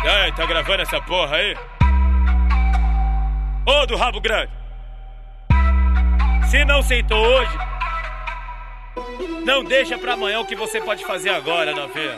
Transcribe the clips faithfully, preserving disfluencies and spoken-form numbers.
E aí, tá gravando essa porra aí? Ô do rabo grande, se não sentou hoje, não deixa pra amanhã o que você pode fazer agora, novinha.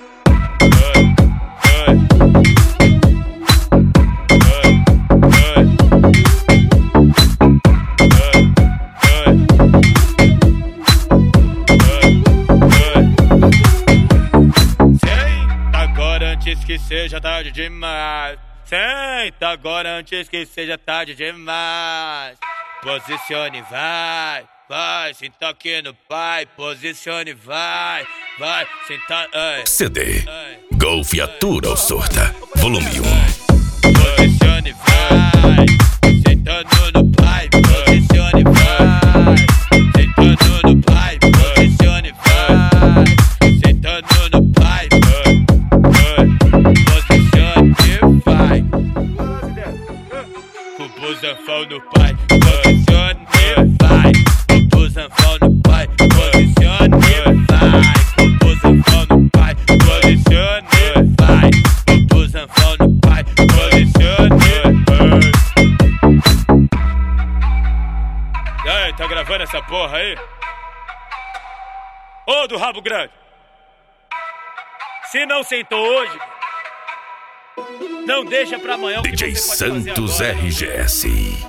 Senta agora antes que seja tarde demais. Senta agora antes que seja tarde demais. Posicione, vai, vai, senta aqui no pai. Posicione, vai, vai, senta, ai. C D Golf Atura ou Surta, volume um. Posicione, vai, sentando no pai. Posicione, vai, sentando no pai. Posicione, vai, sentando no pai. Posicione, vai. O zanfão no pai, posicione, vai. O zanfão no pai, posicione, vai. O zanfão no pai, posicione, vai. O zanfão no pai, posicione, vai. E aí, tá gravando essa porra aí? Ô do rabo grande, se não sentou hoje, não deixa pra amanhã o que D J você pode fazer Santos agora. R G S.